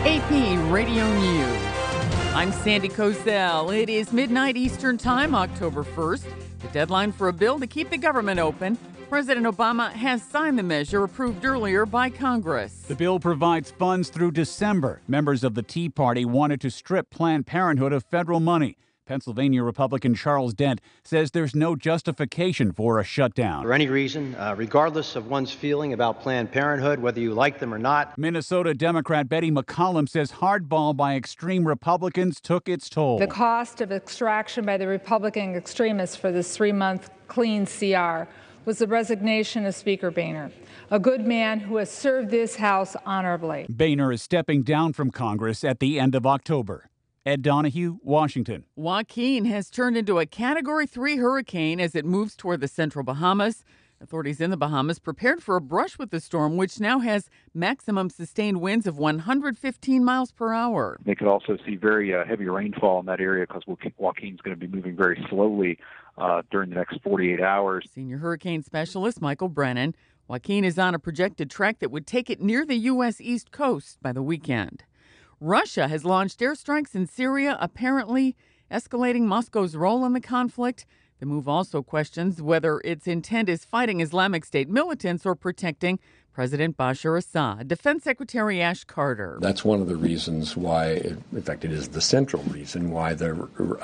AP Radio News. I'm Sandy Kozel. It is midnight Eastern Time, October 1st. The deadline for a bill to keep the government open. President Obama has signed the measure approved earlier by Congress. The bill provides funds through December. Members of the Tea Party wanted to strip Planned Parenthood of federal money. Pennsylvania Republican Charles Dent says there's no justification for a shutdown. For any reason, regardless of one's feeling about Planned Parenthood, whether you like them or not. Minnesota Democrat Betty McCollum says hardball by extreme Republicans took its toll. The cost of extraction by the Republican extremists for this 3-month clean CR was the resignation of Speaker Boehner, a good man who has served this House honorably. Boehner is stepping down from Congress at the end of October. Ed Donahue, Washington. Joaquin has turned into a Category 3 hurricane as it moves toward the central Bahamas. Authorities in the Bahamas prepared for a brush with the storm, which now has maximum sustained winds of 115 miles per hour. They could also see very heavy rainfall in that area because Joaquin's going to be moving very slowly during the next 48 hours. Senior hurricane specialist Michael Brennan. Joaquin is on a projected track that would take it near the U.S. East Coast by the weekend. Russia has launched airstrikes in Syria, apparently escalating Moscow's role in the conflict. The move also questions whether its intent is fighting Islamic State militants or protecting President Bashar Assad. Defense Secretary Ash Carter. That's one of the reasons why, in fact, it is the central reason why the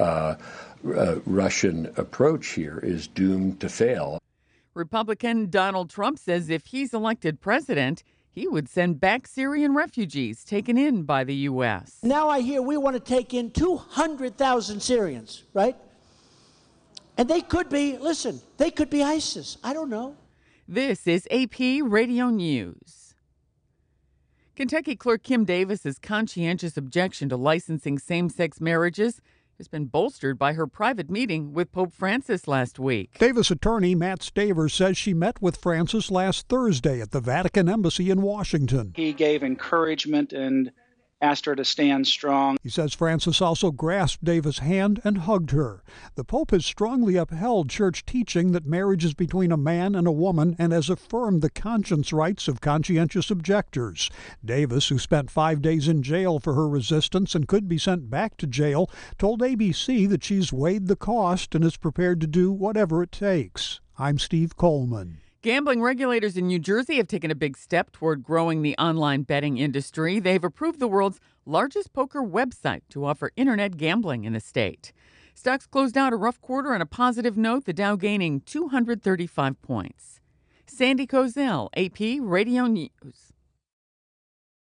Russian approach here is doomed to fail. Republican Donald Trump says if he's elected president, he would send back Syrian refugees taken in by the U.S. Now I hear we want to take in 200,000 Syrians, right? And they could be, listen, they could be ISIS. I don't know. This is AP Radio News. Kentucky Clerk Kim Davis's conscientious objection to licensing same-sex marriages has been bolstered by her private meeting with Pope Francis last week. Davis attorney Matt Staver says she met with Francis last Thursday at the Vatican Embassy in Washington. He gave encouragement and asked her to stand strong. He says Francis also grasped Davis' hand and hugged her. The Pope has strongly upheld church teaching that marriage is between a man and a woman and has affirmed the conscience rights of conscientious objectors. Davis, who spent 5 days in jail for her resistance and could be sent back to jail, told ABC that she's weighed the cost and is prepared to do whatever it takes. I'm Steve Coleman. Gambling regulators in New Jersey have taken a big step toward growing the online betting industry. They've approved the world's largest poker website to offer internet gambling in the state. Stocks closed out a rough quarter on a positive note, the Dow gaining 235 points. Sandy Kozel, AP Radio News.